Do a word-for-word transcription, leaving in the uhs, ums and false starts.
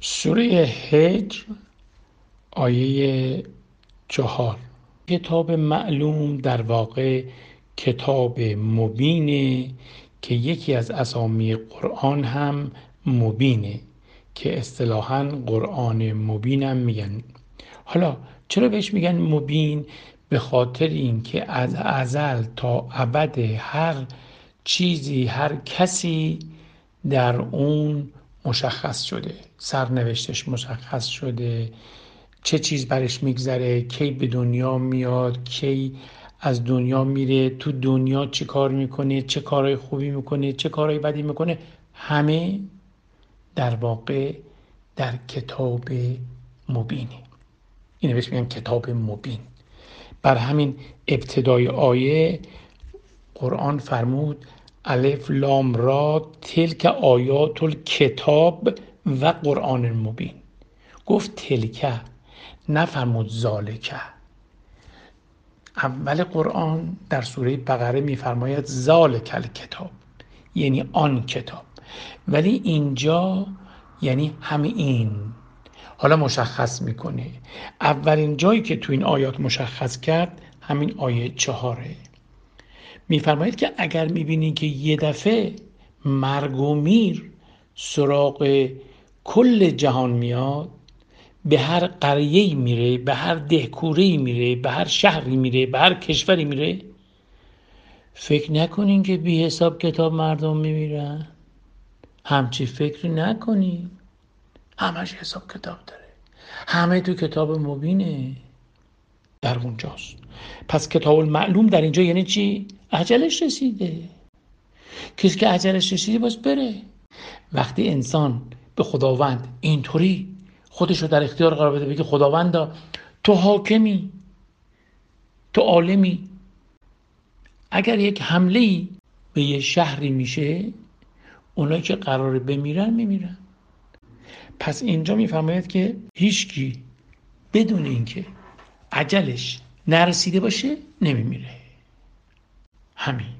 سوره هجر آیه چهار. کتاب معلوم در واقع کتاب مبینه که یکی از اسامی قرآن هم مبینه که اصطلاحاً قرآن مبینم میگن. حالا چرا بهش میگن مبین؟ به خاطر اینکه از ازل تا ابد هر چیزی، هر کسی در اون مشخص شده، سرنوشتش مشخص شده، چه چیز برش میگذره، کی به دنیا میاد، کی از دنیا میره، تو دنیا چه کار میکنه، چه کارهای خوبی میکنه، چه کارهای بدی میکنه، همه در واقع در کتاب مبینه. اینه بهش میگن کتاب مبین. بر همین ابتدای آیه قرآن فرمود الف لام را تلک آیات الکتاب و قرآن مبین. گفت تلک، نفرمود ذالک. اول قرآن در سوره بقره میفرماید ذالک الکتاب، یعنی آن کتاب، ولی اینجا یعنی همین این. حالا مشخص میکنه. اولین جایی که تو این آیات مشخص کرد همین آیه چهاره. میفرماید که اگر میبینی که یه دفعه مرگ و میر سراغ کل جهان میاد، به هر قریه‌ای میره، به هر دهکوره‌ای میره، به هر شهری میره، به هر کشوری میره، فکر نکنین که بی حساب کتاب مردم میمیرن. همچی فکر نکنین. همش حساب کتاب داره. همه تو کتاب مبینه، در اونجاست. پس کتاب المعلوم در اینجا یعنی چی؟ اجلش رسیده. کسی که اجلش رسیده باز بره. وقتی انسان به خداوند اینطوری خودش رو در اختیار قرار بده، بگه خداوندا تو حاکمی، تو عالمی، اگر یک حمله‌ای به یه شهری میشه، اونایی که قراره بمیرن میمیرن. پس اینجا میفرماید که هیچکی بدون اینکه اجلش نرسیده باشه نمیمیره. همین.